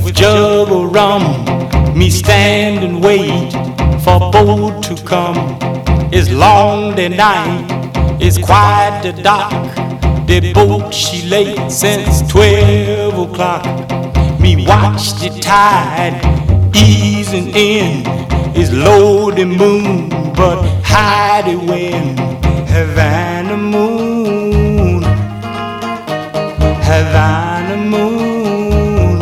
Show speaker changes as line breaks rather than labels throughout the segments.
jug of rum. Me stand and wait for boat to come. It's long the night, it's quiet the dark. The boat she late since 12 o'clock. Me watch the tide easing in. It's low the moon, but high the wind. Havana moon, Havana moon.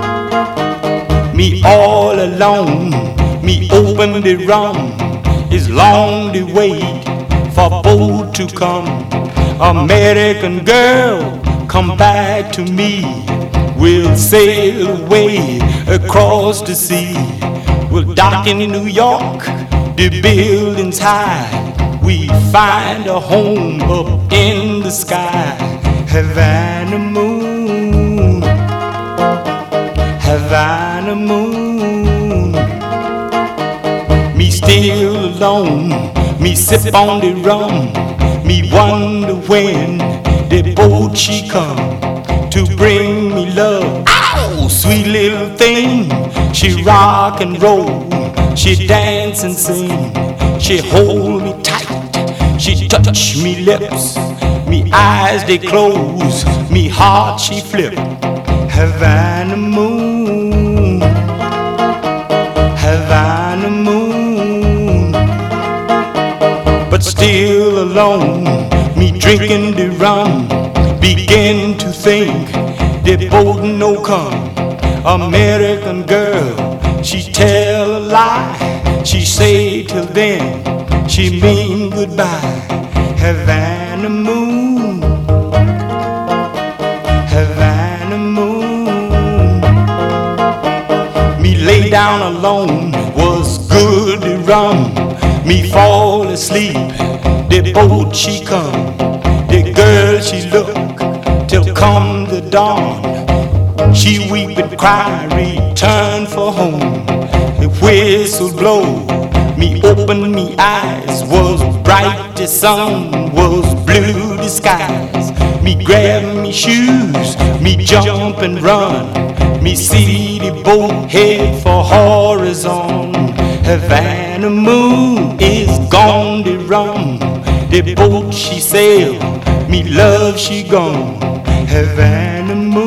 Me all alone, me open the rum. It's long the wait for boat to come. American girl, come back to me. We'll sail away across the sea. We'll dock in New York, the buildings high. We find a home up in the sky. Havana moon, Havana moon. Me still alone, me sip on the rum. Me wonder when the boat she come to bring me love. Ow, sweet little thing. She rock and roll, she dance and sing. She hold me tight, she touch me lips. Me eyes they close, me heart she flip. Havana moon, Havana moon. But still alone, me drinking the rum. Begin to think the boat no come. American girl, she tell a lie. She say till then, she mean goodbye. Havana moon, Havana moon. Me lay down alone, was good to rum. Me fall asleep, the boat she come. The girl she look, till come the dawn. She weep and cry, return for home. The whistle blow, me open me eyes. Was bright the sun, was blue the skies. Me grab me shoes, me jump and run. Me see the boat head for horizon. Havana moon is gone the rum. The boat she sail, me love she gone. Havana moon.